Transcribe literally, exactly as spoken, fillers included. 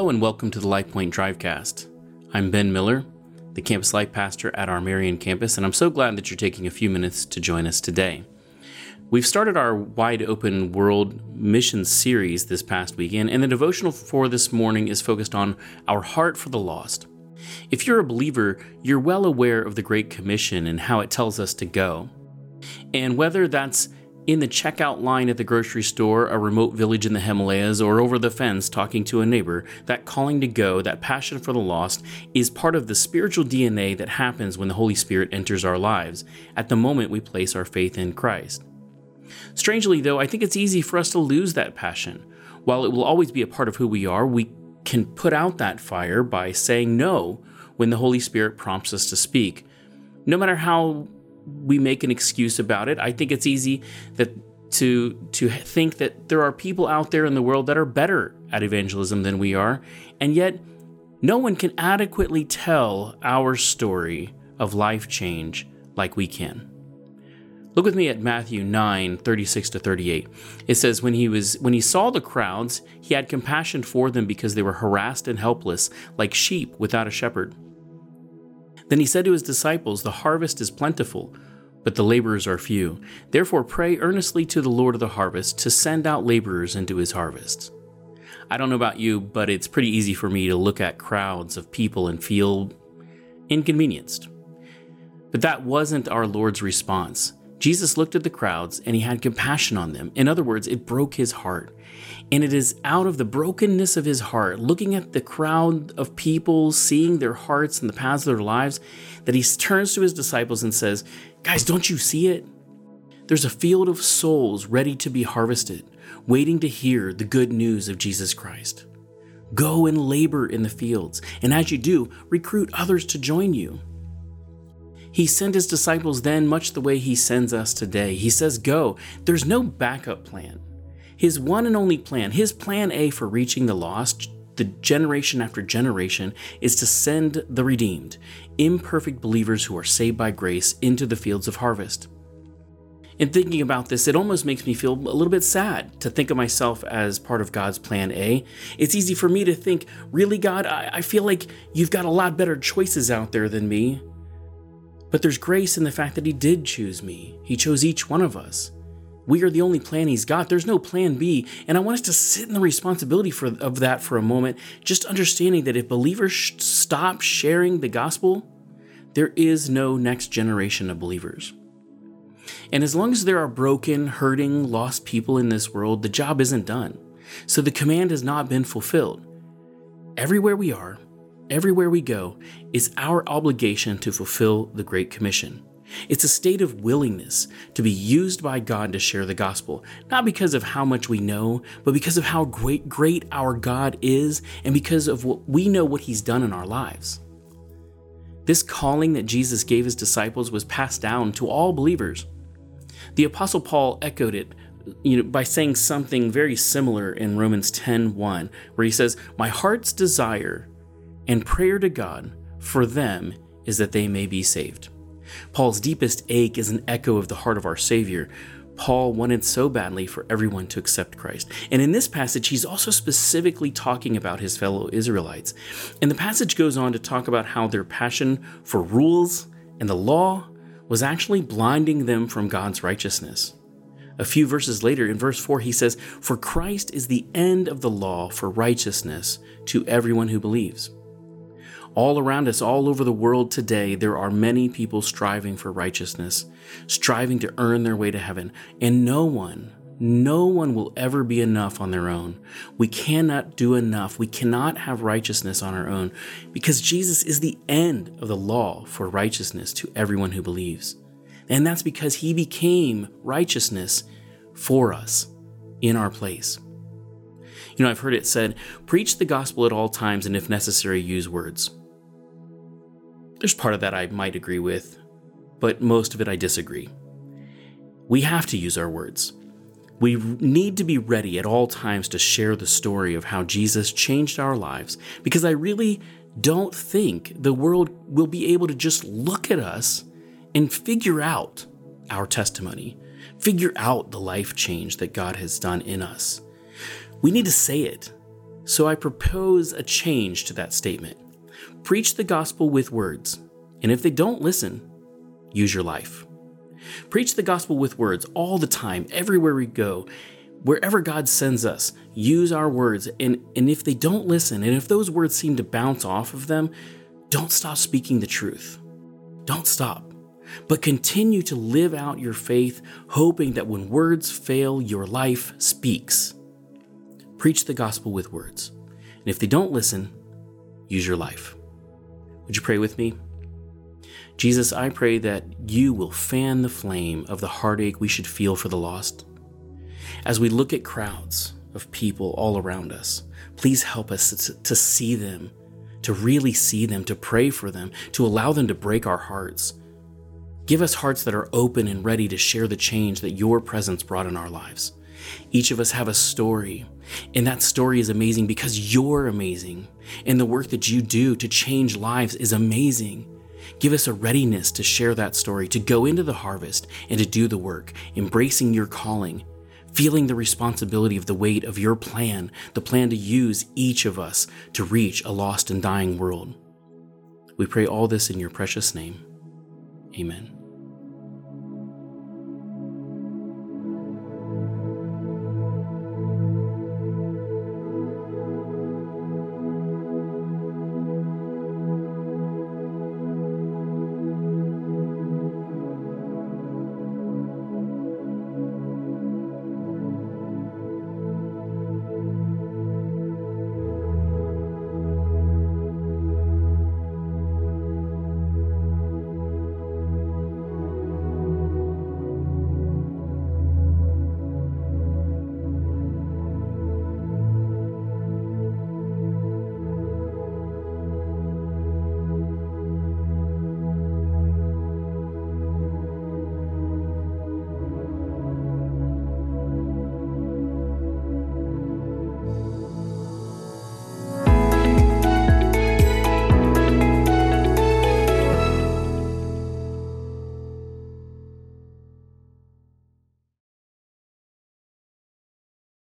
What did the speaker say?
Hello and welcome to the LifePoint Drivecast. I'm Ben Miller, the campus life pastor at our Marion campus, and I'm so glad that you're taking a few minutes to join us today. We've started our Wide Open World Mission series this past weekend, and the devotional for this morning is focused on our heart for the lost. If you're a believer, you're well aware of the Great Commission and how it tells us to go. And whether that's in the checkout line at the grocery store, a remote village in the Himalayas, or over the fence talking to a neighbor, that calling to go, that passion for the lost, is part of the spiritual D N A that happens when the Holy Spirit enters our lives at the moment we place our faith in Christ. Strangely, though, I think it's easy for us to lose that passion. While it will always be a part of who we are, we can put out that fire by saying no when the Holy Spirit prompts us to speak. No matter how we make an excuse about it, I think it's easy that to to think that there are people out there in the world that are better at evangelism than we are, and yet no one can adequately tell our story of life change like we can. Look with me at Matthew nine, thirty-six to thirty-eight. It says, when he was when he saw the crowds, he had compassion for them because they were harassed and helpless, like sheep without a shepherd. Then he said to his disciples, "The harvest is plentiful, but the laborers are few. Therefore pray earnestly to the Lord of the harvest to send out laborers into his harvest." I don't know about you, but it's pretty easy for me to look at crowds of people and feel inconvenienced. But that wasn't our Lord's response. Jesus looked at the crowds and he had compassion on them. In other words, it broke his heart. And it is out of the brokenness of his heart, looking at the crowd of people, seeing their hearts and the paths of their lives, that he turns to his disciples and says, "Guys, don't you see it? There's a field of souls ready to be harvested, waiting to hear the good news of Jesus Christ. Go and labor in the fields, and as you do, recruit others to join you." He sent his disciples then much the way he sends us today. He says, go. There's no backup plan. His one and only plan, his plan A for reaching the lost, the generation after generation, is to send the redeemed, imperfect believers who are saved by grace into the fields of harvest. In thinking about this, it almost makes me feel a little bit sad to think of myself as part of God's plan A. It's easy for me to think, really, God, I, I feel like you've got a lot better choices out there than me. But there's grace in the fact that he did choose me. He chose each one of us. We are the only plan he's got. There's no plan B. And I want us to sit in the responsibility for, of that for a moment, just understanding that if believers sh- stop sharing the gospel, there is no next generation of believers. And as long as there are broken, hurting, lost people in this world, the job isn't done. So the command has not been fulfilled. Everywhere we are, everywhere we go, it's our obligation to fulfill the Great Commission. It's a state of willingness to be used by God to share the gospel, not because of how much we know, but because of how great, great our God is, and because of what we know what he's done in our lives. This calling that Jesus gave his disciples was passed down to all believers. The Apostle Paul echoed it you know, by saying something very similar in Romans ten one, where he says, "My heart's desire and prayer to God for them is that they may be saved." Paul's deepest ache is an echo of the heart of our Savior. Paul wanted so badly for everyone to accept Christ. And in this passage, he's also specifically talking about his fellow Israelites. And the passage goes on to talk about how their passion for rules and the law was actually blinding them from God's righteousness. A few verses later, in verse four, he says, "For Christ is the end of the law for righteousness to everyone who believes." All around us, all over the world today, there are many people striving for righteousness, striving to earn their way to heaven. And no one, no one will ever be enough on their own. We cannot do enough. We cannot have righteousness on our own because Jesus is the end of the law for righteousness to everyone who believes. And that's because he became righteousness for us in our place. You know, I've heard it said, preach the gospel at all times and if necessary, use words. There's part of that I might agree with, but most of it I disagree. We have to use our words. We need to be ready at all times to share the story of how Jesus changed our lives, because I really don't think the world will be able to just look at us and figure out our testimony, figure out the life change that God has done in us. We need to say it. So I propose a change to that statement. Preach the gospel with words, and if they don't listen, use your life. Preach the gospel with words all the time, everywhere we go, wherever God sends us. Use our words, and, and if they don't listen, and if those words seem to bounce off of them, don't stop speaking the truth. Don't stop, but continue to live out your faith, hoping that when words fail, your life speaks. Preach the gospel with words, and if they don't listen, use your life. Would you pray with me? Jesus, I pray that you will fan the flame of the heartache we should feel for the lost. As we look at crowds of people all around us, please help us to, to see them, to really see them, to pray for them, to allow them to break our hearts. Give us hearts that are open and ready to share the change that your presence brought in our lives. Each of us have a story, and that story is amazing because you're amazing, and the work that you do to change lives is amazing. Give us a readiness to share that story, to go into the harvest and to do the work, embracing your calling, feeling the responsibility of the weight of your plan, the plan to use each of us to reach a lost and dying world. We pray all this in your precious name. Amen.